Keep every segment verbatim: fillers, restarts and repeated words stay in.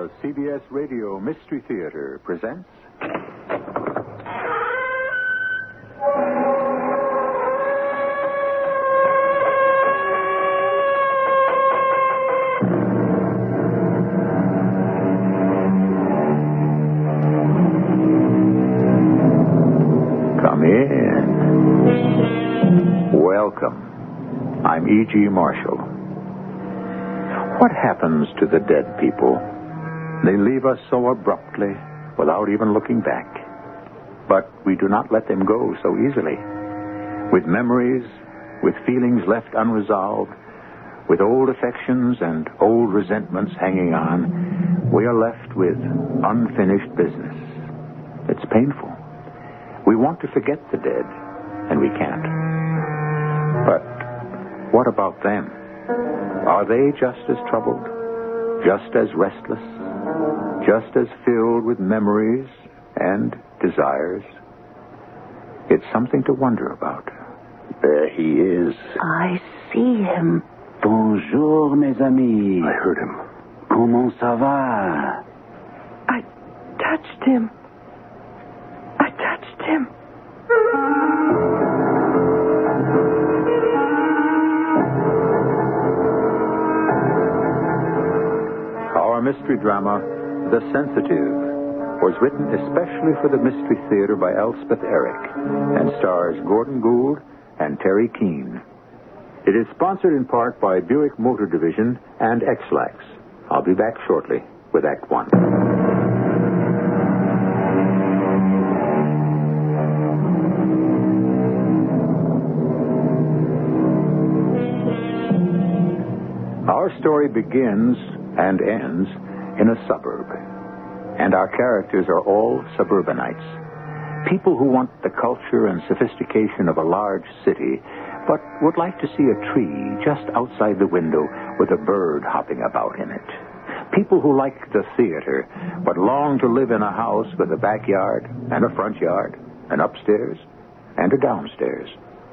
The C B S Radio Mystery Theater presents... Come in. Welcome. I'm E G. Marshall. What happens to the dead people? They leave us so abruptly, without even looking back. But we do not let them go so easily. With memories, with feelings left unresolved, with old affections and old resentments hanging on, we are left with unfinished business. It's painful. We want to forget the dead, and we can't. But what about them? Are they just as troubled? Just as restless? Just as filled with memories and desires? It's something to wonder about. There he is. I see him. Bonjour, mes amis. I heard him. Comment ça va? I touched him. I touched him. Our mystery drama, The Sensitive, was written especially for the Mystery Theater by Elspeth Eric and stars Gordon Gould and Terry Keane. It is sponsored in part by Buick Motor Division and X-Lax. I'll be back shortly with Act One. Our story begins and ends in a suburb. And our characters are all suburbanites. People who want the culture and sophistication of a large city, but would like to see a tree just outside the window with a bird hopping about in it. People who like the theater, but long to live in a house with a backyard and a front yard, an upstairs and a downstairs.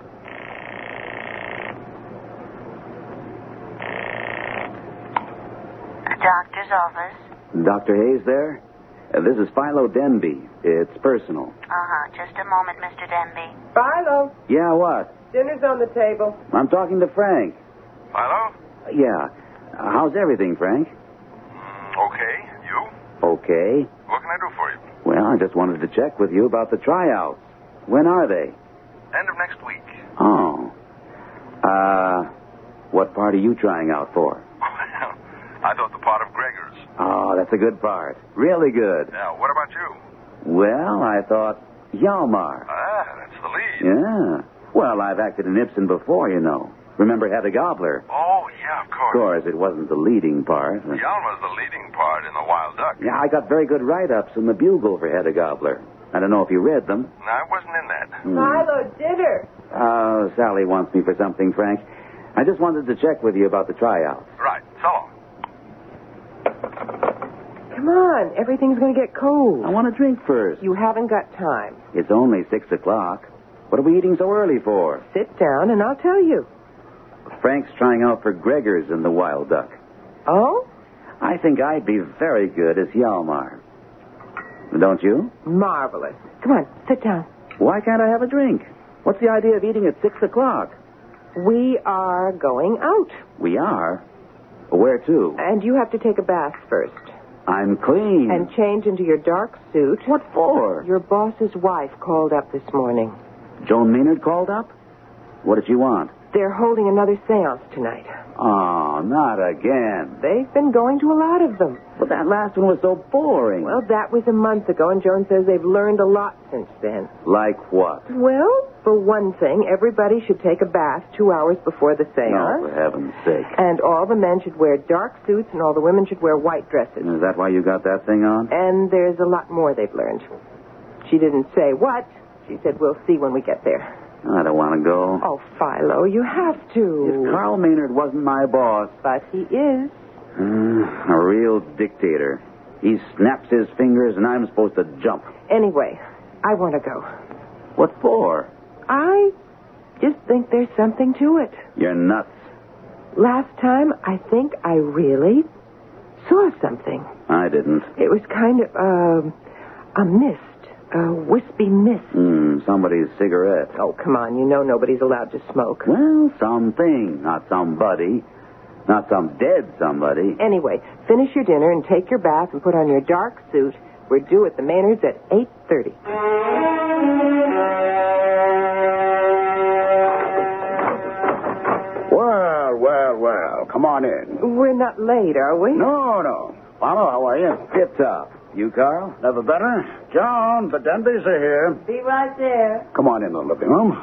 Doctor's office. Doctor Hayes there? Uh, this is Philo Denby. It's personal. Uh-huh. Just a moment, Mister Denby. Philo, Yeah, what? dinner's on the table. I'm talking to Frank. Hello? Uh, yeah. Uh, how's everything, Frank? Mm, okay. You? Okay. What can I do for you? Well, I just wanted to check with you about the tryouts. When are they? End of next week. Oh. Uh, what part are you trying out for? Well, I thought the part of Gregor's. Oh, that's a good part. Really good. Now, what about you? Well, I thought Hjalmar. Ah, that's the lead. Yeah. Well, I've acted in Ibsen before, you know. Remember Hedda Gabler? Oh, yeah, of Of course. course, it wasn't the leading part. Yalma's the leading part in The Wild Duck. Yeah, I got very good write-ups in the Bugle for Hedda Gabler. I don't know if you read them. No, I wasn't in that. Philo, dinner. Uh, Sally wants me for something, Frank. I just wanted to check with you about the tryouts. Right. So long. Come on, everything's going to get cold. I want a drink first. You haven't got time. It's only six o'clock. What are we eating so early for? Sit down and I'll tell you. Frank's trying out for Gregor's in The Wild Duck. Oh? I think I'd be very good as Hjalmar. Don't you? Marvelous. Come on, sit down. Why can't I have a drink? What's the idea of eating at six o'clock? We are going out. We are? Where to? And you have to take a bath first. I'm clean. And change into your dark suit. What for? Your boss's wife called up this morning. Joan Maynard called up? What did she want? They're holding another seance tonight. Oh, not again. They've been going to a lot of them. But that last one was so boring. Well, that was a month ago, and Joan says they've learned a lot since then. Like what? Well, for one thing, everybody should take a bath two hours before the No, seance. for heaven's sake. And all the men should wear dark suits, and all the women should wear white dresses. Is that why you got that thing on? And there's a lot more they've learned. She didn't say what. She said, we'll see when we get there. I don't want to go. Oh, Philo, you have to. If Carl Maynard wasn't my boss. But he is. Uh, a real dictator. He snaps his fingers and I'm supposed to jump. Anyway, I want to go. What for? I just think there's something to it. You're nuts. Last time, I think I really saw something. I didn't. It was kind of um, a mist, a wispy mist. Hmm, somebody's cigarette. Oh, come on. You know nobody's allowed to smoke. Well, something, not somebody. Not some dead somebody. Anyway, finish your dinner and take your bath and put on your dark suit. We're due at the Maynards at eight thirty. Well, well, well. Come on in. We're not late, are we? No, no. Follow, how are you? Tip top. You, Carl? Never better. John, the Denbys are here. Be right there. Come on in the living room.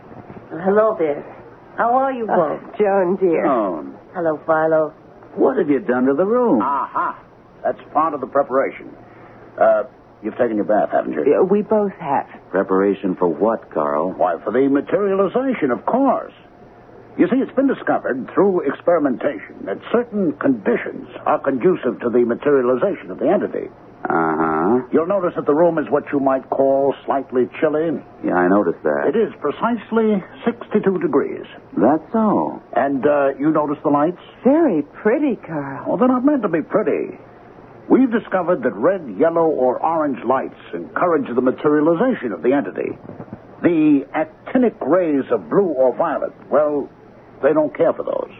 Hello there. How are you both? Oh, Joan, dear. Joan, Hello, Philo. what have you done to the room? Aha. That's part of the preparation. Uh, you've taken your bath, haven't you? Yeah, we both have. Preparation for what, Carl? Why, for the materialization, of course. You see, it's been discovered through experimentation that certain conditions are conducive to the materialization of the entity. Uh-huh. You'll notice that the room is what you might call slightly chilly. Yeah, I noticed that. It is precisely sixty-two degrees. That's so. And uh, you notice the lights? Very pretty, Carl. Well, they're not meant to be pretty. We've discovered that red, yellow, or orange lights encourage the materialization of the entity. The actinic rays of blue or violet, well, they don't care for those.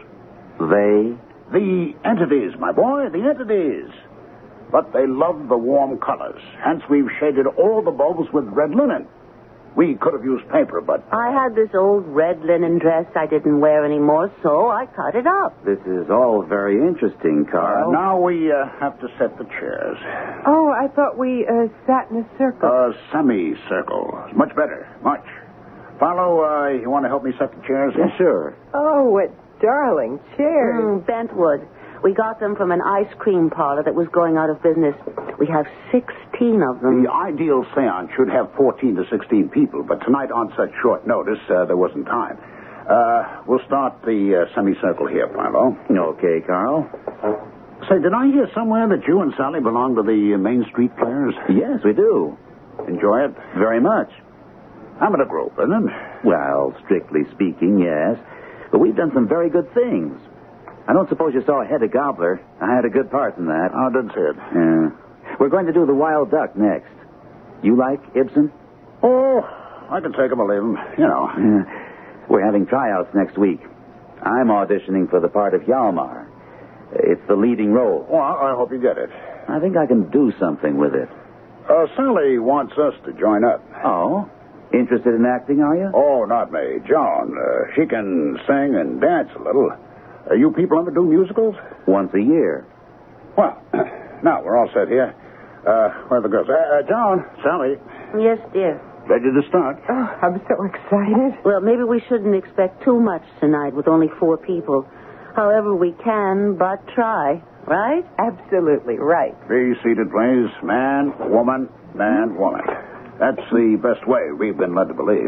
They? The entities, my boy, the entities. But they love the warm colors. Hence, we've shaded all the bulbs with red linen. We could have used paper, but... I had this old red linen dress I didn't wear anymore, so I cut it up. This is all very interesting, Uh, Carl. now we uh, have to set the chairs. Oh, I thought we uh, sat in a circle. A semicircle. Much better. Much. Follow, uh, you want to help me set the chairs? Yeah, sure. Oh, what darling chairs. Mm, Bentwood. We got them from an ice cream parlor that was going out of business. We have sixteen of them. The ideal seance should have fourteen to sixteen people, but tonight, on such short notice, uh, there wasn't time. Uh, we'll start the uh, semicircle here, Philo. Okay, Carl. Say, did I hear somewhere that you and Sally belong to the uh, Main Street Players? Yes, we do. Enjoy it? Very much. I'm in a group, isn't it? Well, strictly speaking, yes. But we've done some very good things. I don't suppose you saw Hedda Gobbler. I had a good part in that. I didn't see it. Yeah. We're going to do The Wild Duck next. You like Ibsen? Oh, I can take him or leave him. You know. Yeah. We're having tryouts next week. I'm auditioning for the part of Hjalmar. It's the leading role. Well, I hope you get it. I think I can do something with it. Uh, Sally wants us to join up. Oh? Interested in acting, are you? Oh, not me. Joan. Uh, she can sing and dance a little. Uh, you people ever do musicals? Once a year. Well, now we're all set here. Uh, where are the girls? Uh, uh, Joan, Sally, Yes, dear. ready to start? Oh, I'm so excited. Well, maybe we shouldn't expect too much tonight with only four people. However, we can but try, right? Absolutely right. Be seated, please. Man, woman, man, woman. That's the best way we've been led to believe.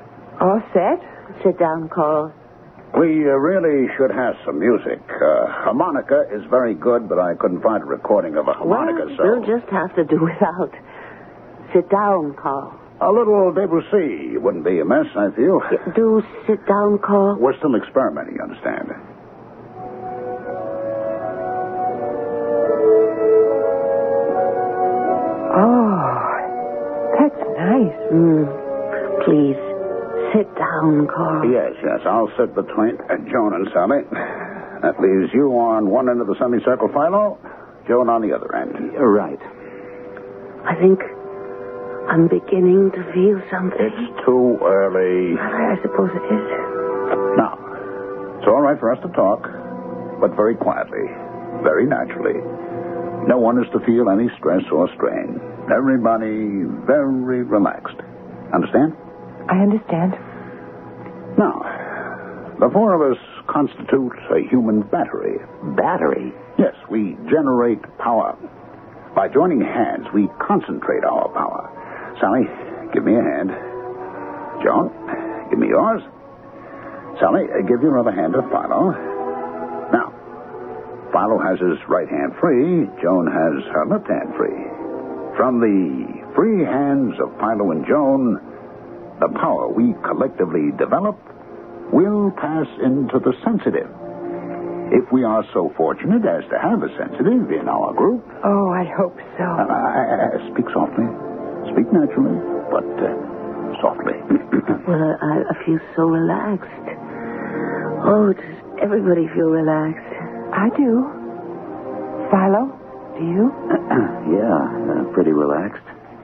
All set? Sit down, Carl. We uh, really should have some music. Uh, harmonica is very good, but I couldn't find a recording of a harmonica, well, so... we'll just have to do without. Sit down, Carl. A little Debussy wouldn't be amiss, I feel. Do sit down, Carl. We're still experimenting, you understand. Oh, that's nice. Mm. Please, sit down, Carl. Yes, yes, I'll sit between uh, Joan and Sally. That leaves you on one end of the semicircle, Philo. Joan on the other end. You're right. I think I'm beginning to feel something. It's too early. I suppose it is. Now, it's all right for us to talk, but very quietly, very naturally. No one is to feel any stress or strain. Everybody very relaxed. Understand? I understand. Now, the four of us constitute a human battery. Battery? Yes, we generate power. By joining hands, we concentrate our power. Sally, give me a hand. Joan, give me yours. Sally, uh, give your other hand to Philo. Now, Philo has his right hand free. Joan has her left hand free. From the free hands of Philo and Joan, the power we collectively develop will pass into the sensitive. If we are so fortunate as to have a sensitive in our group. Oh, I hope so. Uh, uh, speak softly. Speak naturally, but uh, softly. Well, I, I feel so relaxed. Oh, does everybody feel relaxed? I do. Philo, do you? yeah, uh, pretty relaxed.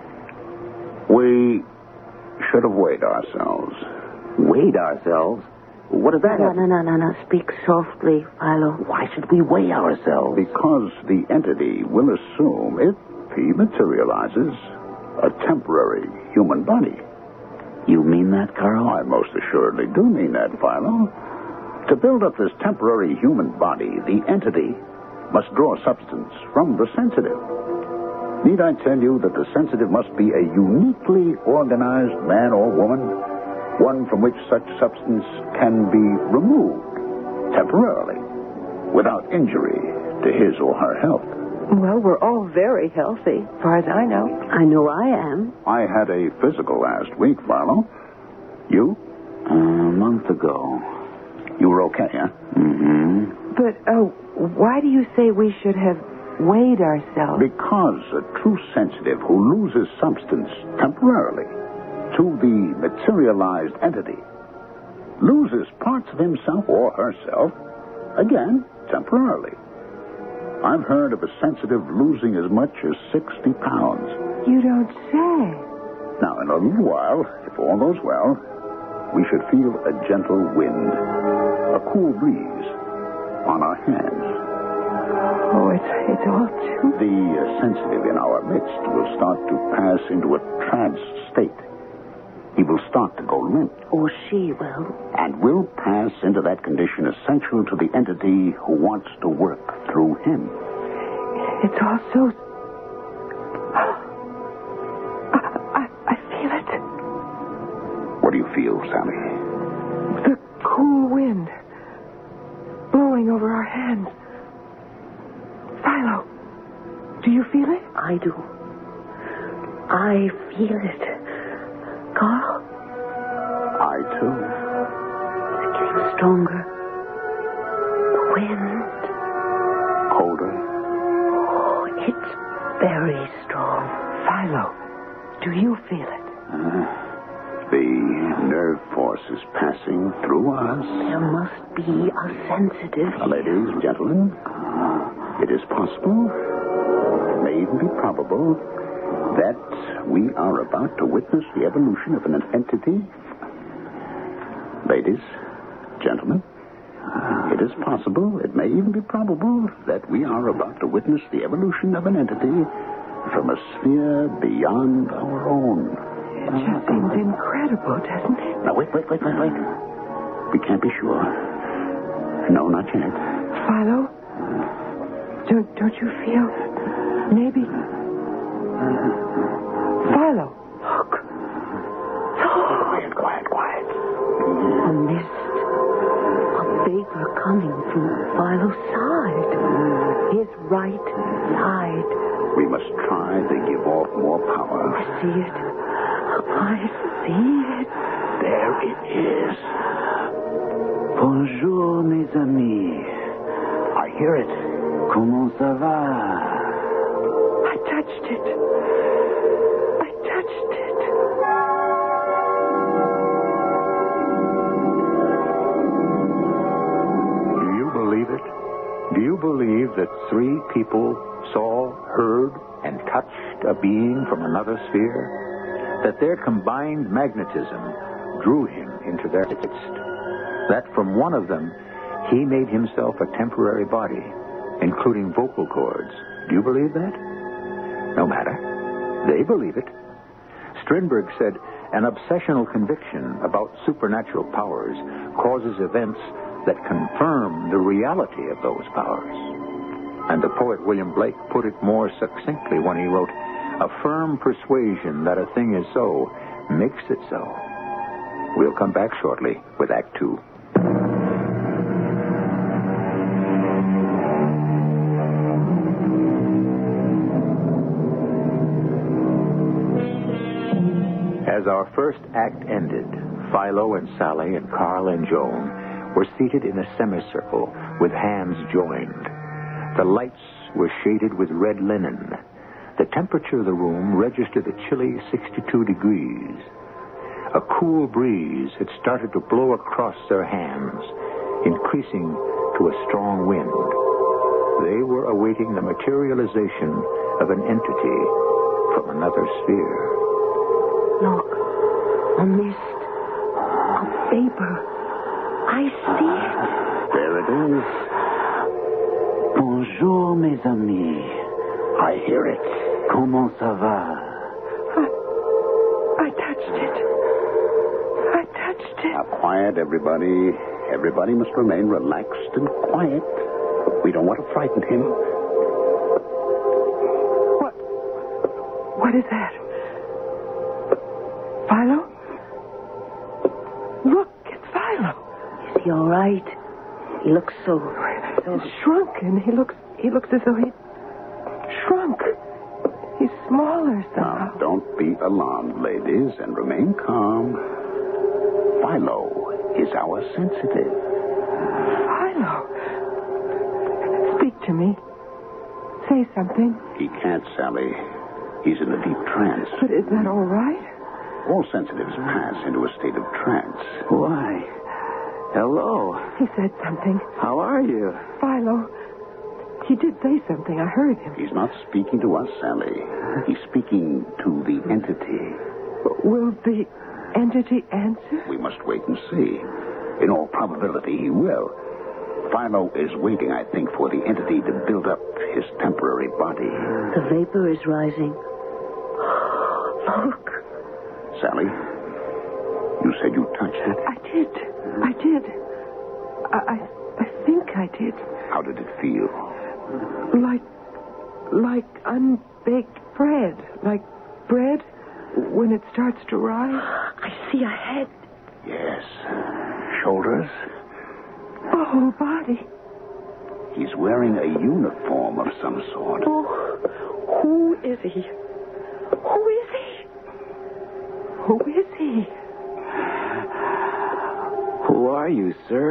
We should have weighed ourselves. Weighed ourselves? What does that No, have? no, no, no, no. Speak softly, Philo. Why should we weigh ourselves? Because the entity will assume, if he materializes, a temporary human body. You mean that, Carl? I most assuredly do mean that, Philo. To build up this temporary human body, the entity must draw substance from the sensitive. Need I tell you that the sensitive must be a uniquely organized man or woman, one from which such substance can be removed temporarily, without injury to his or her health? Well, we're all very healthy, as far as I know. I know I am. I had a physical last week, Philo. You? Uh, a month ago. You were okay, huh? Mm-hmm. But, oh, why do you say we should have weighed ourselves? Because a true sensitive who loses substance temporarily to the materialized entity loses parts of himself or herself, again, temporarily. I've heard of a sensitive losing as much as sixty pounds. You don't say. Now, in a little while, if all goes well, we should feel a gentle wind, a cool breeze on our hands. Oh, it's, it's all too... The uh, sensitive in our midst will start to pass into a trance state. He will start to go limp. Or she will. And will pass into that condition essential to the entity who wants to work through him. It's all so... I, I, I feel it. What do you feel, Sally? The cool wind blowing over our hands. Philo, do you feel it? I do. I feel it. Carl? I, too. It's getting stronger. The wind. Colder. Oh, it's very strong. Philo, do you feel it? Uh, the nerve force is passing through us. There must be a sensitive. Uh, ladies and gentlemen, it is possible, it may even be probable, that we are about to witness the evolution of an entity. Ladies, gentlemen, it is possible, it may even be probable, that we are about to witness the evolution of an entity from a sphere beyond our own. It just seems incredible, doesn't it? Now, wait, wait, wait, wait, wait. We can't be sure. No, not yet. Philo, don't, don't you feel maybe... Philo, look. Quiet, quiet, quiet. A mist. A vapor coming from Philo's side. His right side. We must try to give off more power. I see it. I see it. There it is. Bonjour, mes amis. I hear it. Comment ça va? I touched it. I touched it. Do you believe it? Do you believe that three people saw, heard, and touched a being from another sphere? That their combined magnetism drew him into their midst? That from one of them, he made himself a temporary body, including vocal cords? Do you believe that? No matter. They believe it. Strindberg said, an obsessional conviction about supernatural powers causes events that confirm the reality of those powers. And the poet William Blake put it more succinctly when he wrote, a firm persuasion that a thing is so makes it so. We'll come back shortly with Act Two. As our first act ended, Philo and Sally and Carl and Joan were seated in a semicircle with hands joined. The lights were shaded with red linen. The temperature of the room registered a chilly sixty-two degrees. A cool breeze had started to blow across their hands, increasing to a strong wind. They were awaiting the materialization of an entity from another sphere. Look, a mist, a vapor. I see it. There it is. Bonjour, mes amis. I hear it. Comment ça va? I, I touched it. I touched it. Now, quiet, everybody. Everybody must remain relaxed and quiet. We don't want to frighten him. What? What is that? Philo? Look, it's Philo. Is he all right? He looks so... so... He's shrunken. He looks, he looks as though he shrunk. He's smaller somehow. Now, don't be alarmed, ladies, and remain calm. Philo is our sensitive. Philo. Speak to me. Say something. He can't, Sally. He's in a deep trance. But is that all right? All sensitives pass into a state of trance. Why? Hello. He said something. How are you? Philo. He did say something. I heard him. He's not speaking to us, Sally. He's speaking to the entity. Will the entity answer? We must wait and see. In all probability, he will. Philo is waiting, I think, for the entity to build up his temporary body. The vapor is rising. Look. Sally, you said you touched it. I did. I did. I, I, I think I did. How did it feel? Like, like unbaked bread. Like bread when it starts to rise. I see a head. Yes. Shoulders. A whole body. He's wearing a uniform of some sort. Oh, who is he? Who is he? Who is he? Who are you, sir?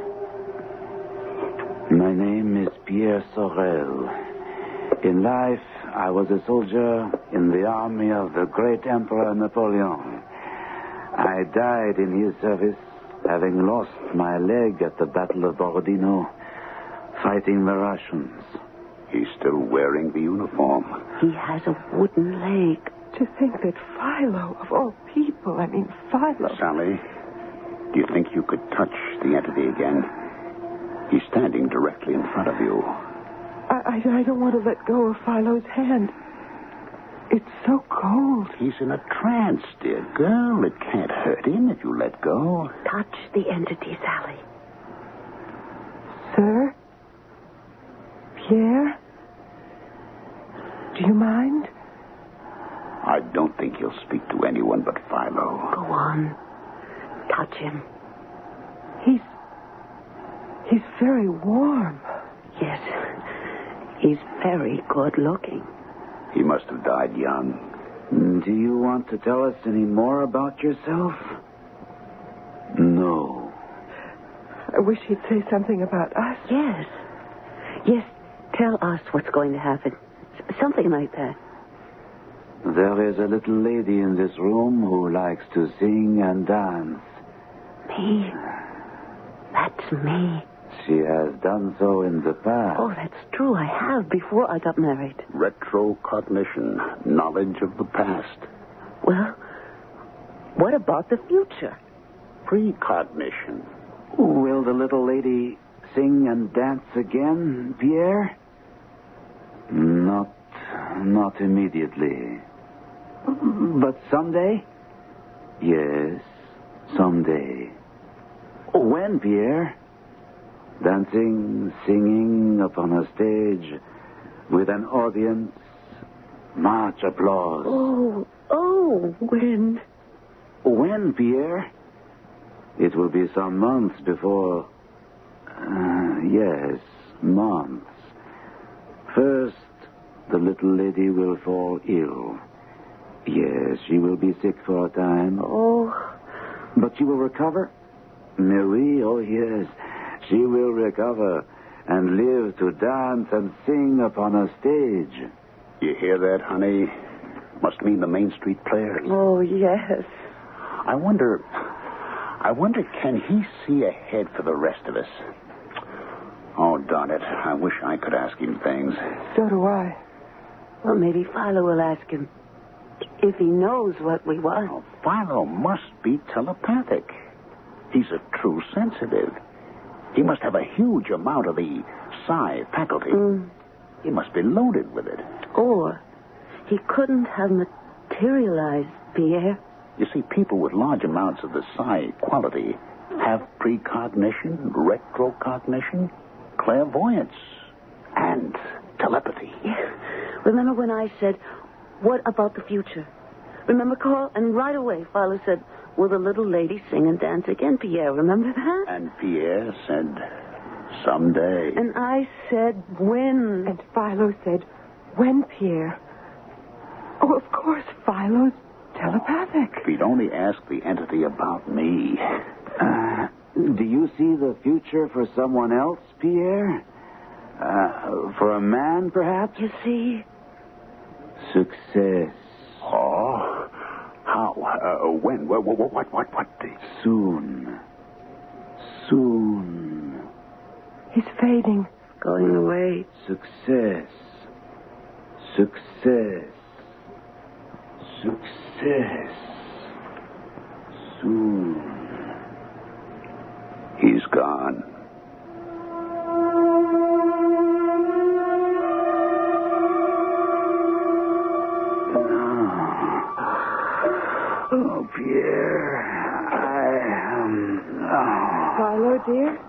My name is Pierre Sorel. In life, I was a soldier in the army of the great Emperor Napoleon. I died in his service, having lost my leg at the Battle of Borodino, fighting the Russians. He's still wearing the uniform. He has a wooden leg. To think that Philo, of all people, I mean Philo. Sally, do you think you could touch the entity again? He's standing directly in front of you. I, I, I don't want to let go of Philo's hand. It's so cold. He's in a trance, dear girl. It can't hurt him if you let go. Touch the entity, Sally. Sir? Pierre? Do you mind? I don't think he'll speak to anyone but Philo. Go on. Touch him. He's... He's very warm. Yes. He's very good looking. He must have died young. Do you want to tell us any more about yourself? No. I wish he'd say something about us. Yes. Yes, tell us what's going to happen. S- something like that. There is a little lady in this room who likes to sing and dance. Me? That's me. She has done so in the past. Oh, that's true. I have before I got married. Retrocognition, knowledge of the past. Well, what about the future? Precognition. Will the little lady sing and dance again, Pierre? Not, not immediately. But someday? Yes, someday. When, Pierre? Dancing, singing upon a stage with an audience, much applause. Oh, oh, when? When, Pierre? It will be some months before... Uh, yes, months. First, the little lady will fall ill. Yes, she will be sick for a time. Oh, But she will recover Marie, oh yes, she will recover and live to dance and sing upon a stage. You hear that, honey? Must mean the Main Street Players. Oh, yes. I wonder... I wonder, can he see ahead for the rest of us? Oh, darn it. I wish I could ask him things. So do I. Well, maybe Philo will ask him if he knows what we want. Oh, Philo must be telepathic. He's a true sensitive. He must have a huge amount of the psi faculty. Mm. He must be loaded with it. Or he couldn't have materialized, Pierre. You see, people with large amounts of the psi quality have precognition, retrocognition, clairvoyance, and telepathy. Remember when I said, what about the future? Remember, Carl? And right away, Philo said, will the little lady sing and dance again, Pierre? Remember that? And Pierre said, someday. And I said, when? And Philo said, when, Pierre? Oh, of course, Philo's telepathic. If he'd only ask the entity about me. Uh, do you see the future for someone else, Pierre? Uh, for a man, perhaps? You see? Success. Oh, how? Uh, when? What? What? What? What? what? Soon. Soon. He's fading. Going away. Success. Success. Success. Soon. He's gone. Oh, Pierre, I um. Oh. Philo, dear?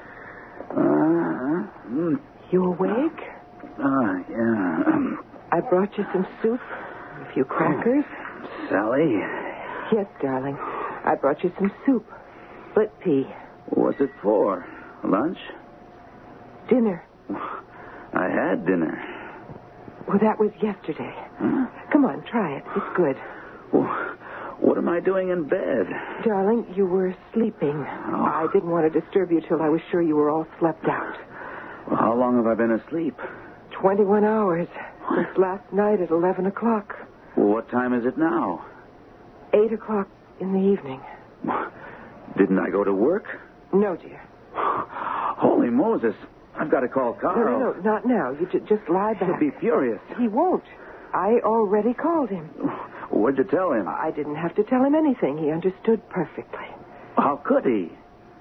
Uh, mm, You awake? uh, yeah. Um, I brought you some soup, a few crackers. Sally, Yes, darling. I brought you some soup. Split pea. what's it for? Lunch? Dinner. I had dinner. Well, that was yesterday. Huh? Come on, try it. It's good. Well, what am I doing in bed? Darling, you were sleeping. Oh. I didn't want to disturb you till I was sure you were all slept out. Well, how long have I been asleep? Twenty-one hours. Since last night at eleven o'clock. Well, what time is it now? Eight o'clock in the evening. Didn't I go to work? No, dear. Holy Moses. I've got to call No, Carl. no, no, not now. You ju- just lie He'll back. be furious. He won't. I already called him. What'd you tell him? I didn't have to tell him anything. He understood perfectly. How could he?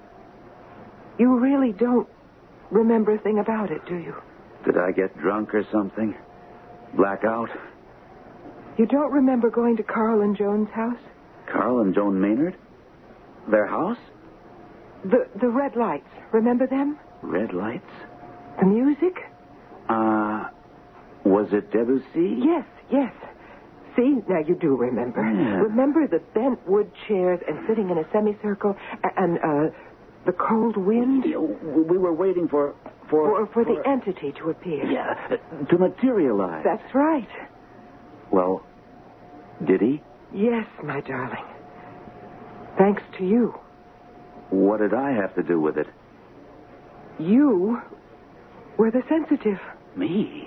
You really don't remember a thing about it, do you? Did I get drunk or something? Black out? You don't remember going to Carl and Joan's house? Carl and Joan Maynard? Their house? The the red lights. Remember them? Red lights? The music? Uh, was it Debussy? Yes, yes. See, now you do remember. Yeah. Remember the bent wood chairs and sitting in a semicircle a- and uh, the cold wind? Yeah, we were waiting for... For, For, for the entity to appear. Yeah, to materialize. That's right. Well, did he? Yes, my darling. Thanks to you. What did I have to do with it? You were the sensitive. Me?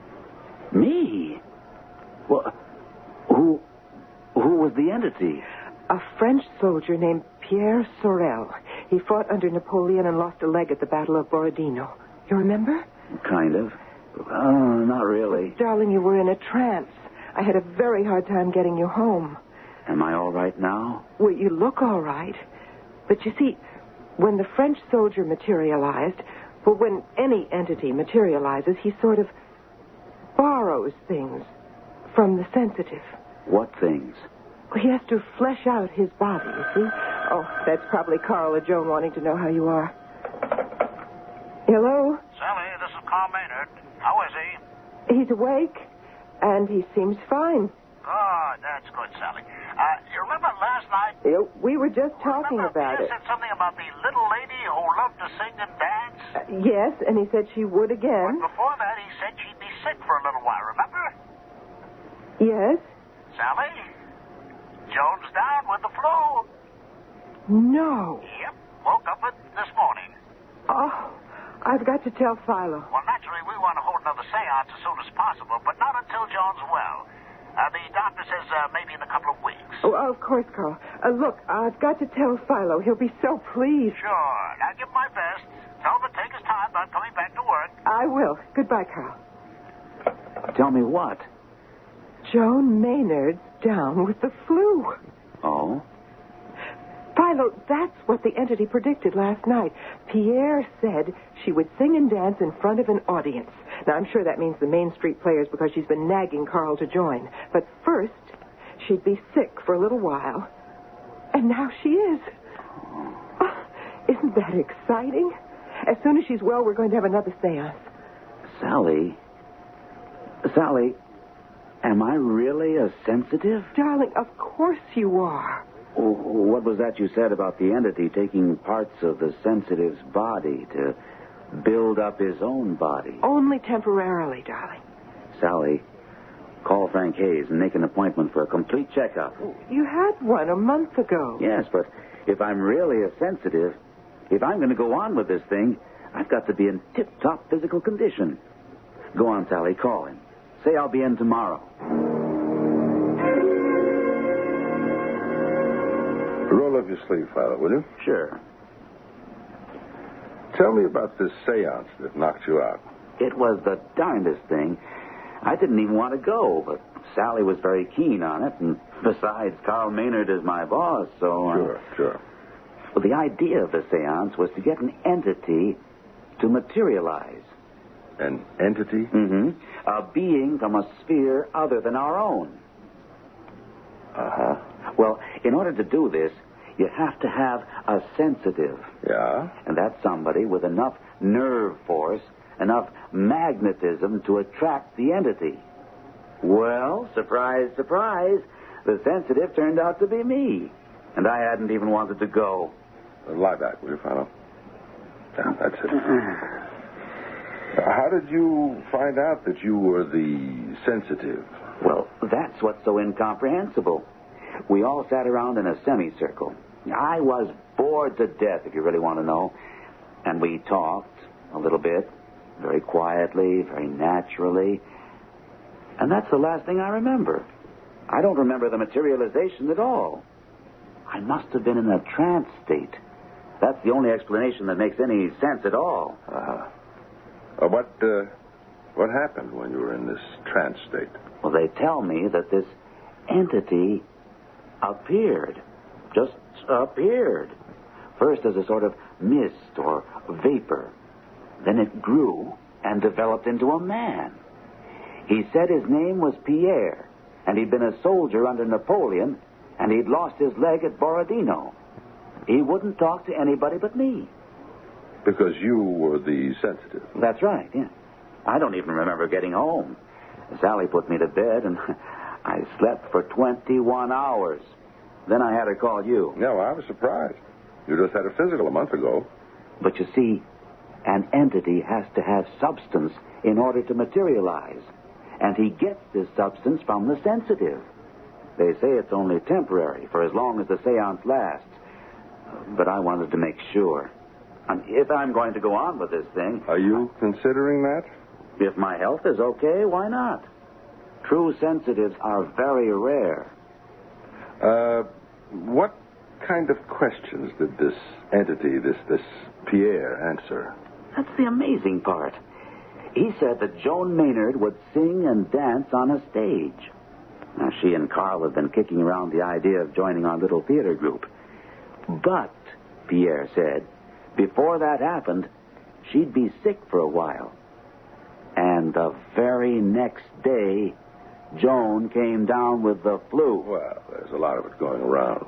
Me? Well, who... Who was the entity? A French soldier named Pierre Sorel. He fought under Napoleon and lost a leg at the Battle of Borodino. You remember? Kind of. Oh, not really. Darling, you were in a trance. I had a very hard time getting you home. Am I all right now? Well, you look all right. But you see, when the French soldier materialized, well, when any entity materializes, he sort of borrows things from the sensitive. What things? He has to flesh out his body, you see? Oh, that's probably Carl or Joan wanting to know how you are. Hello? Sally, this is Carl Maynard. How is he? He's awake, and he seems fine. Good, that's good, Sally. Uh, you remember last night? Uh, We were just talking remember about Pierre it. said something about the little lady who loved to sing and dance? Uh, yes, and he said she would again. But before that, he said she'd be sick for a little while, remember? Yes? Sally? Joan's down with the flu. No. Yep. woke up with this morning. Oh, I've got to tell Philo. Well, naturally, we want to hold another seance as soon as possible, but not until John's well. Uh, the doctor says uh, maybe in a couple of weeks. Oh, of course, Carl. Uh, look, I've got to tell Philo. He'll be so pleased. Sure. I'll give my best. Tell him to take his time about coming back to work. I will. Goodbye, Carl. Tell me what? Joan Maynard's down with the flu. Oh? Philo, that's what the entity predicted last night. Pierre said she would sing and dance in front of an audience. Now, I'm sure that means the Main Street Players because she's been nagging Carl to join. But first, she'd be sick for a little while. And now she is. Oh, isn't that exciting? As soon as she's well, we're going to have another seance. Sally? Sally, am I really a sensitive? Darling, of course you are. Oh, what was that you said about the entity taking parts of the sensitive's body to build up his own body? Only temporarily, darling. Sally, call Frank Hayes and make an appointment for a complete checkup. You had one a month ago. Yes, but if I'm really a sensitive, if I'm going to go on with this thing, I've got to be in tip-top physical condition. Go on, Sally, call him. Say I'll be in tomorrow. Roll up your sleeve, Philo, will you? Sure. Tell me about this seance that knocked you out. It was the darndest thing. I didn't even want to go, but Sally was very keen on it, and besides, Carl Maynard is my boss, so... Uh, Sure, sure. Well, the idea of the seance was to get an entity to materialize. An entity? Mm-hmm. A being from a sphere other than our own. Uh-huh. Well, in order to do this, you have to have a sensitive. Yeah? And that's somebody with enough nerve force, enough magnetism to attract the entity. Well, surprise, surprise, the sensitive turned out to be me. And I hadn't even wanted to go. Uh, lie back, will you, Philo? Yeah, that's it. How did you find out that you were the sensitive? Well, that's what's so incomprehensible. We all sat around in a semicircle. I was bored to death, if you really want to know. And we talked a little bit, very quietly, very naturally. And that's the last thing I remember. I don't remember the materialization at all. I must have been in a trance state. That's the only explanation that makes any sense at all. Uh-huh. Uh, what, uh, what happened when you were in this trance state? Well, they tell me that this entity appeared. Just appeared. First as a sort of mist or vapor. Then it grew and developed into a man. He said his name was Pierre, and he'd been a soldier under Napoleon, and he'd lost his leg at Borodino. He wouldn't talk to anybody but me. Because you were the sensitive. That's right, yeah. I don't even remember getting home. Sally put me to bed, and I slept for twenty-one hours. Then I had her call you. No, I was surprised. You just had a physical a month ago. But you see, an entity has to have substance in order to materialize. And he gets this substance from the sensitive. They say it's only temporary, for as long as the seance lasts. But I wanted to make sure. And if I'm going to go on with this thing... Are you considering that? If my health is okay, why not? True sensitives are very rare. Uh, what kind of questions did this entity, this, this Pierre, answer? That's the amazing part. He said that Joan Maynard would sing and dance on a stage. Now, she and Carl have been kicking around the idea of joining our little theater group. But, Pierre said, before that happened, she'd be sick for a while. And the very next day, Joan came down with the flu. Well, there's a lot of it going around.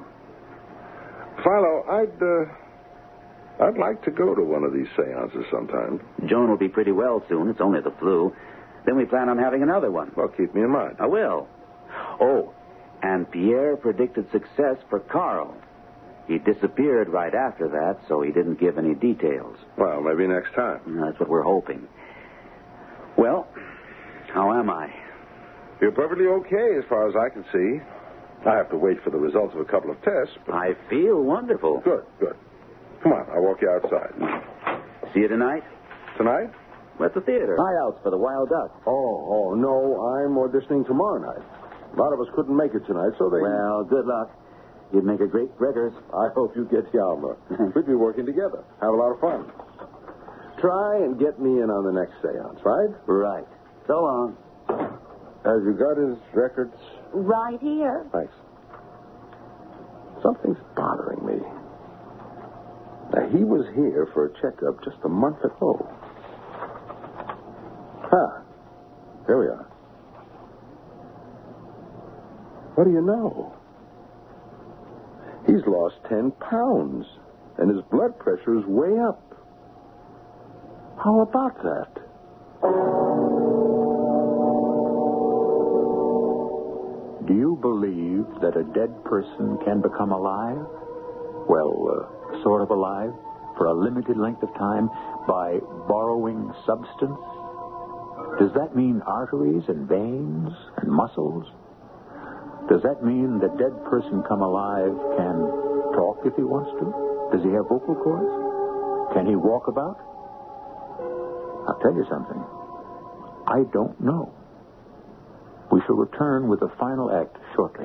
Philo, I'd, uh, I'd like to go to one of these seances sometime. Joan will be pretty well soon. It's only the flu. Then we plan on having another one. Well, keep me in mind. I will. Oh, and Pierre predicted success for Carl. He disappeared right after that, so he didn't give any details. Well, maybe next time. That's what we're hoping. Well, how am I? You're perfectly okay as far as I can see. I have to wait for the results of a couple of tests, but... I feel wonderful. Good, good. Come on, I'll walk you outside. See you tonight? Tonight? At the theater. Tryouts for the Wild Duck. Oh, oh, no, I'm auditioning tomorrow night. A lot of us couldn't make it tonight, so they... Well, good luck. You'd make a great Gregors. I hope you get Yalma. We'd be working together. Have a lot of fun. Try and get me in on the next seance, right? Right. So long. Have you got his records? Right here. Thanks. Something's bothering me. Now, he was here for a checkup just a month ago. Ah, here we are. What do you know? He's lost ten pounds, and his blood pressure is way up. How about that? Do you believe that a dead person can become alive? Well, uh, sort of alive, for a limited length of time, by borrowing substance? Does that mean arteries and veins and muscles? Does that mean the dead person come alive can talk if he wants to? Does he have vocal cords? Can he walk about? I'll tell you something. I don't know. We shall return with the final act shortly.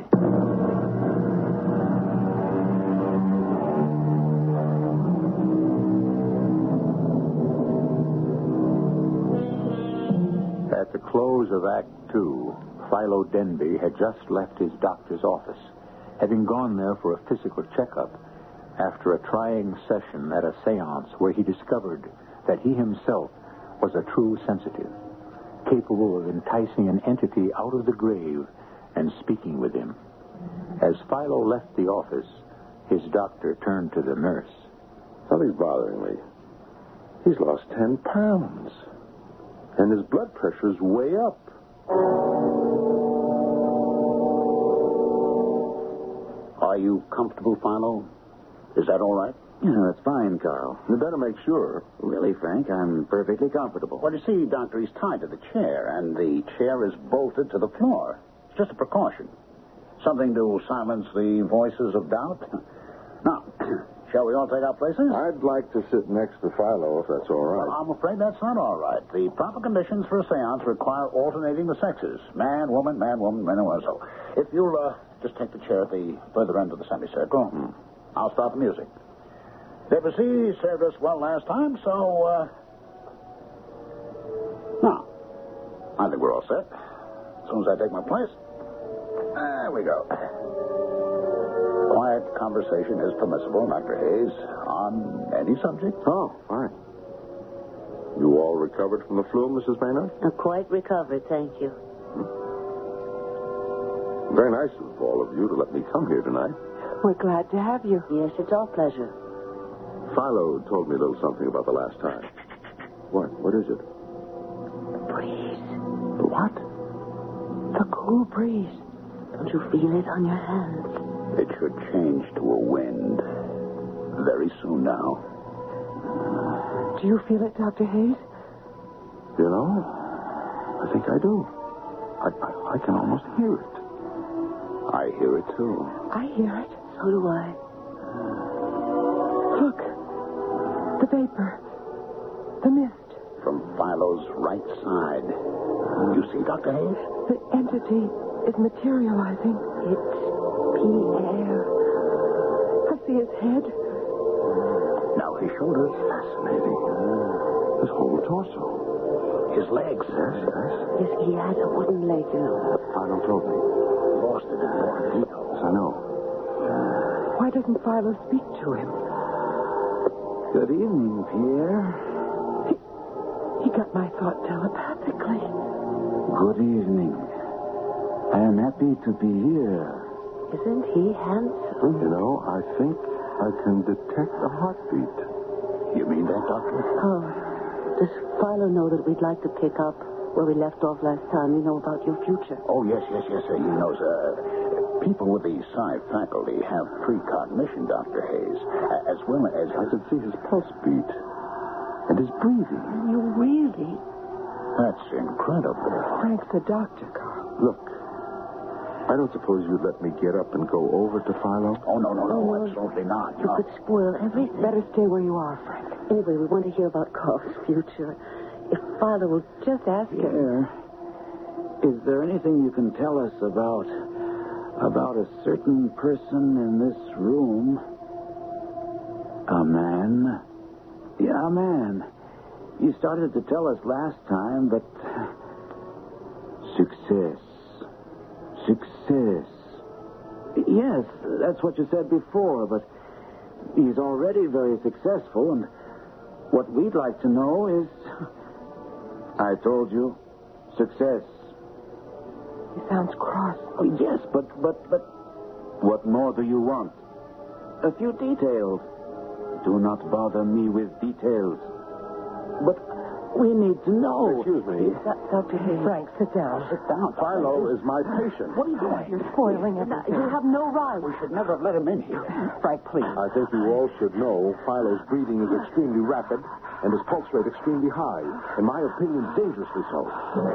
At the close of Act Two, Philo Denby had just left his doctor's office, having gone there for a physical checkup after a trying session at a seance where he discovered that he himself was a true sensitive, capable of enticing an entity out of the grave and speaking with him. As Philo left the office, his doctor turned to the nurse. Something's bothering me. He's lost ten pounds, and his blood pressure's way up. Are you comfortable, Philo? Is that all right? Yeah, that's fine, Carl. You better make sure. Really, Frank, I'm perfectly comfortable. Well, you see, Doctor, he's tied to the chair, and the chair is bolted to the floor. It's just a precaution. Something to silence the voices of doubt. Now, shall we all take our places? I'd like to sit next to Philo, if that's all right. Well, I'm afraid that's not all right. The proper conditions for a seance require alternating the sexes. Man, woman, man, woman, man, and woman. So, if you'll uh, just take the chair at the further end of the semicircle, hmm. I'll start the music. Debussy served us well last time, so, uh... Now, I think we're all set. As soon as I take my place, there we go. Quiet conversation is permissible, Doctor Hayes, on any subject. Oh, fine. You all recovered from the flu, Missus Maynard? Uh, quite recovered, thank you. Hmm. Very nice of all of you to let me come here tonight. We're glad to have you. Yes, it's our pleasure. Philo told me a little something about the last time. What? What is it? The breeze. The what? The cool breeze. Don't you feel it on your hands? It should change to a wind very soon now. Do you feel it, Doctor Hayes? You know, I think I do. I, I, I can almost hear it. I hear it, too. I hear it. So do I. Look. The vapor. The mist. From Philo's right side. You see, Doctor Hayes? The entity is materializing. It's Pierre. I see his head. Now his shoulders. Fascinating. His whole torso. His legs. Yes, yes. Yes, he has a wooden leg, you know. Philo told me. Lost it in the Yes, I know. Why doesn't Philo speak to him? Good evening, Pierre. He, he got my thought telepathically. Good evening. I am happy to be here. Isn't he handsome? You know, I think I can detect a heartbeat. You mean that, Doctor? Oh. Does Philo know that we'd like to pick up where we left off last time? You know about your future. Oh, yes, yes, yes. Uh, he knows. Uh, people with the psi faculty have precognition, Doctor Hayes, uh, as well as... I could see his pulse beat and his breathing. And you really... That's incredible. Frank's a doctor, Carl. Look, I I don't suppose you'd let me get up and go over to Philo? Oh, no, no, no, Oh, no. absolutely not. You No. could spoil everything. Better stay where you are, Frank. Anyway, we want to hear about Carl's future. If Father will just ask him. Pierre, is there anything you can tell us about about a certain person in this room? A man? Yeah, a man. You started to tell us last time, but success. Success. Yes, that's what you said before, but he's already very successful, and what we'd like to know is... I told you, success. He sounds cross. Oh, yes, but, but, but... What more do you want? A few details. Do not bother me with details. But we need to know. Excuse me. Doctor Hayes. Frank, sit down. Sit down. Philo is my patient. What are you doing? You're spoiling everything. You have no right. We should never have let him in here. Frank, please. I think you all should know Philo's breathing is extremely rapid and his pulse rate extremely high. In my opinion, dangerously so.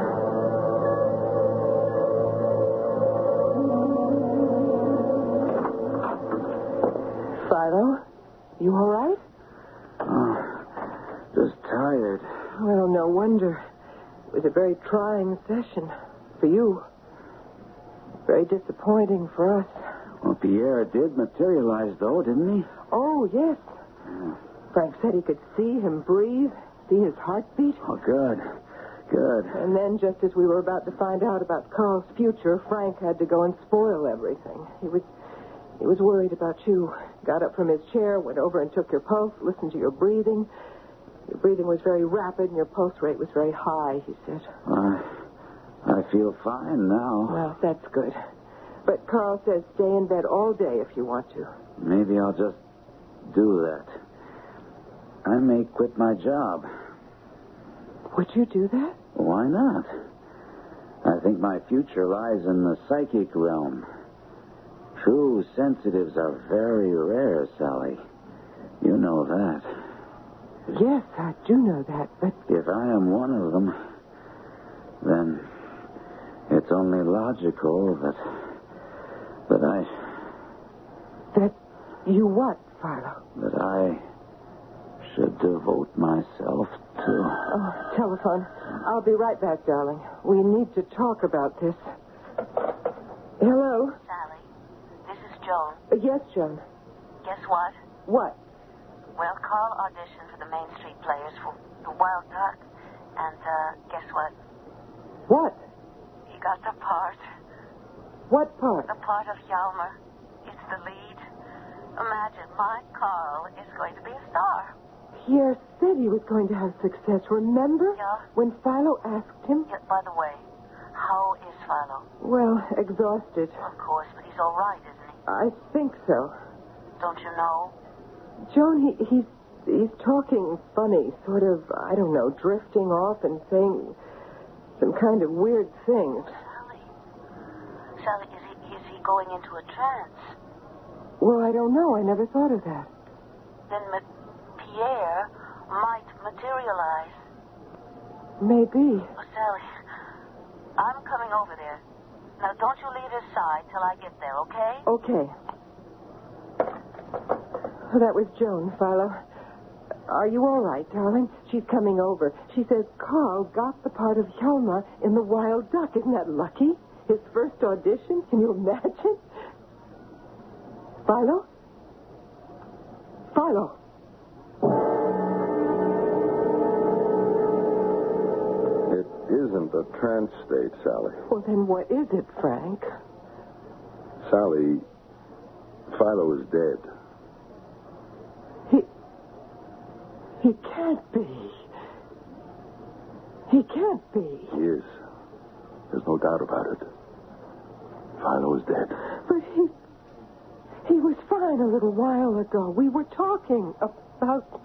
Philo, you all right? Oh, just tired. Well, no wonder. It was a very trying session for you. Very disappointing for us. Well, Pierre did materialize, though, didn't he? Oh, yes. Frank said he could see him breathe, see his heartbeat. Oh, good. Good. And then, just as we were about to find out about Carl's future, Frank had to go and spoil everything. He was he was worried about you. Got up from his chair, went over and took your pulse, listened to your breathing. Your breathing was very rapid and your pulse rate was very high, he said. I, I feel fine now. Well, that's good. But Carl says stay in bed all day if you want to. Maybe I'll just do that. I may quit my job. Would you do that? Why not? I think my future lies in the psychic realm. True sensitives are very rare, Sally. You know that. Yes, I do know that, but... If I am one of them, then it's only logical that... that I... That you what, Philo? that I should devote myself to... Oh, telephone. I'll be right back, darling. We need to talk about this. Hello? Sally, this is Joan. Uh, yes, Joan. Guess what? What? Well, Carl auditioned for the Main Street Players for the Wild Duck. And, uh, guess what? What? He got the part. What part? The part of Hjalmar. It's the lead. Imagine, my Carl is going to be a star. Pierre said he was going to have success, remember? Yeah. When Philo asked him? Yeah, by the way, how is Philo? Well, exhausted. Of course, but he's all right, isn't he? I think so. Don't you know? Joan, he, he's he's talking funny, sort of, I don't know, drifting off and saying some kind of weird things. Sally. Sally, is he, is he going into a trance? Well, I don't know. I never thought of that. Then Ma- Pierre might materialize. Maybe. Oh, Sally, I'm coming over there. Now, don't you leave his side till I get there, okay? Okay. Oh, that was Joan, Philo. Are you all right, darling? She's coming over. She says Carl got the part of Hjalmar in The Wild Duck. Isn't that lucky? His first audition? Can you imagine? Philo? Philo. It isn't a trance state, Sally. Well, then what is it, Frank? Sally, Philo is dead. He... He can't be. He can't be. He is. There's no doubt about it. Philo is dead. But he... He was fine a little while ago. We were talking about...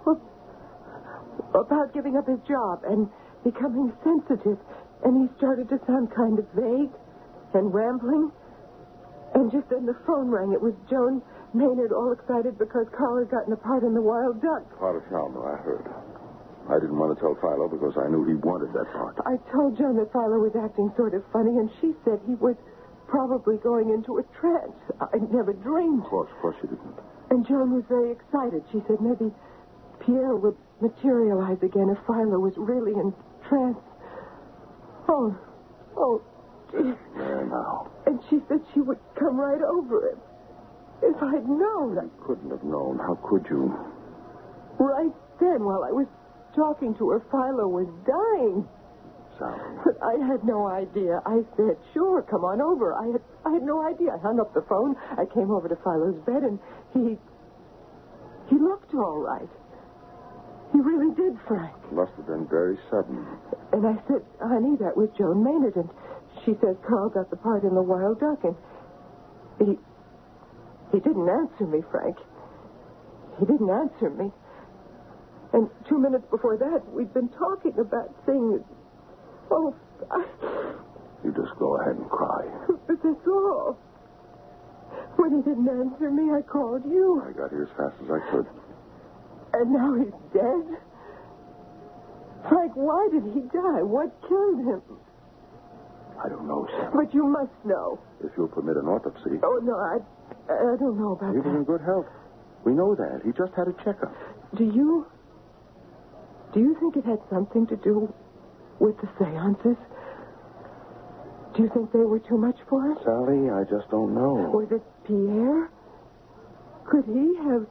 about giving up his job and becoming sensitive. And he started to sound kind of vague and rambling. And just then the phone rang. It was Joan Maynard, all excited because Carl had gotten a part in The Wild Duck. Part of Hjalmar, I heard. I didn't want to tell Philo because I knew he wanted that part. I told Joan that Philo was acting sort of funny, and she said he was probably going into a trance. I never dreamed. Of course, of course you didn't. And Joan was very excited. She said maybe Pierre would materialize again if Philo was really in trance. Oh, oh, gee. There now. And she said she would come right over him. If I'd known. You couldn't have known. How could you? Right then, while I was talking to her, Philo was dying. Sally. But I had no idea. I said, sure, come on over. I had I had no idea. I hung up the phone. I came over to Philo's bed, and he... He looked all right. He really did, Frank. Must have been very sudden. And I said, honey, that was Joan Maynard. And she says Carl got the part in The Wild Duck. And he... He didn't answer me, Frank. He didn't answer me. And two minutes before that, we'd been talking about things. Oh, I... You just go ahead and cry. But that's all. When he didn't answer me, I called you. I got here as fast as I could. And now he's dead. Frank, why did he die? What killed him? I don't know, Sam. But you must know. If you'll permit an autopsy. Oh, no, I, I don't know about He that. was in good health. We know that. He just had a checkup. Do you... Do you think it had something to do with the seances? Do you think they were too much for him? Sally, I just don't know. Was it Pierre? Could he have...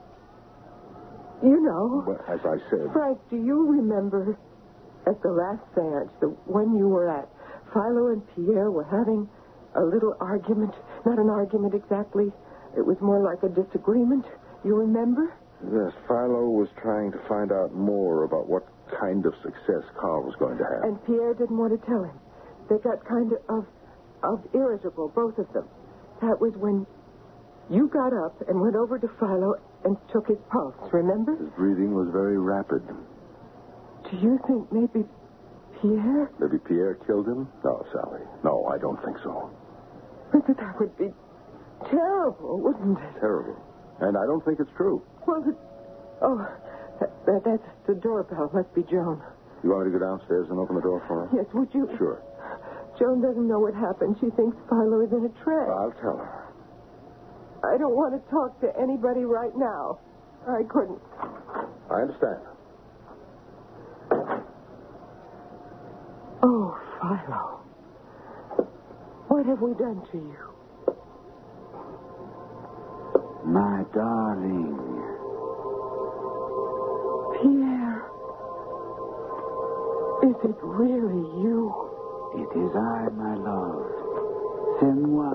You know... Well, as I said... Frank, do you remember at the last seance, the one you were at, Philo and Pierre were having a little argument? Not an argument exactly. It was more like a disagreement. You remember? Yes, Philo was trying to find out more about what kind of success Carl was going to have. And Pierre didn't want to tell him. They got kind of, of, of irritable, both of them. That was when you got up and went over to Philo and took his pulse, remember? His breathing was very rapid. Do you think maybe Pierre? Maybe Pierre killed him? No, Sally. No, I don't think so. But that would be terrible, wouldn't it? Terrible. And I don't think it's true. Well, it, oh, that, that, that's the doorbell. Must be Joan. You want me to go downstairs and open the door for her? Yes, would you? Sure. Joan doesn't know what happened. She thinks Philo is in a trance. I'll tell her. I don't want to talk to anybody right now. I couldn't. I understand. Oh, Philo. What have we done to you? My darling. Pierre. Is it really you? It is I, my love. C'est moi.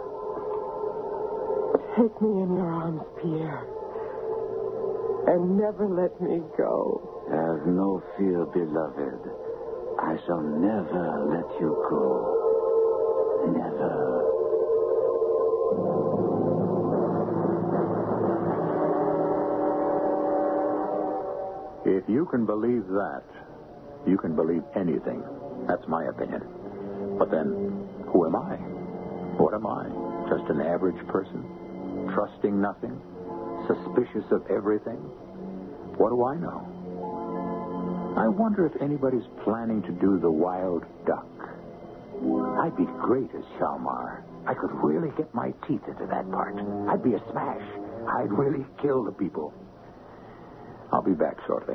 Take me in your arms, Pierre. And never let me go. Have no fear, beloved. I shall never let you go. Never. If you can believe that, you can believe anything. That's my opinion. But then, who am I? What am I? Just an average person? Trusting nothing? Suspicious of everything? What do I know? I wonder if anybody's planning to do The Wild Duck. I'd be great as Shalmar. I could really get my teeth into that part. I'd be a smash. I'd really kill the people. I'll be back shortly.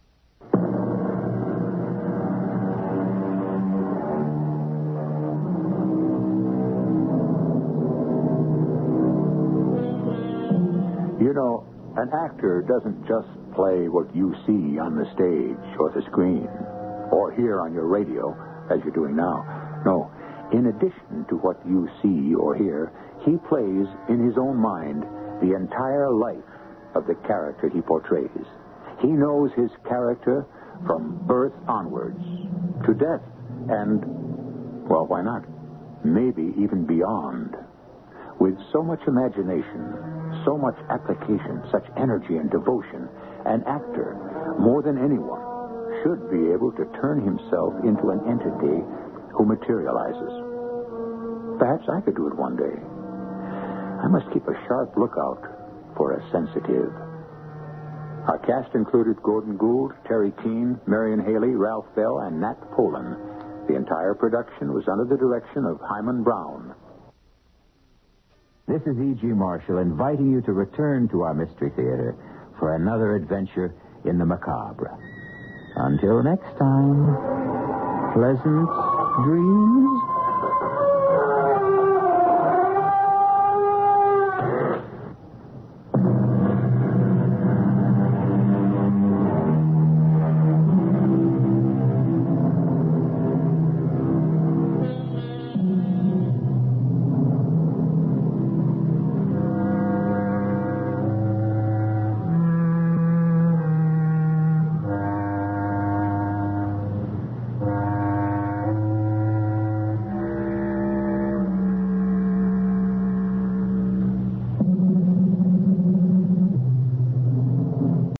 You know, an actor doesn't just play what you see on the stage or the screen or hear on your radio, as you're doing now. No, in addition to what you see or hear, he plays in his own mind the entire life of the character he portrays. He knows his character from birth onwards to death and, well, why not? Maybe even beyond. With so much imagination, so much application, such energy and devotion, an actor, more than anyone, should be able to turn himself into an entity who materializes. Perhaps I could do it one day. I must keep a sharp lookout for a sensitive. Our cast included Gordon Gould, Terry Keane, Marion Haley, Ralph Bell, and Nat Polan. The entire production was under the direction of Hyman Brown. This is E G. Marshall inviting you to return to our Mystery Theater for another adventure in the macabre. Until next time, pleasant dreams.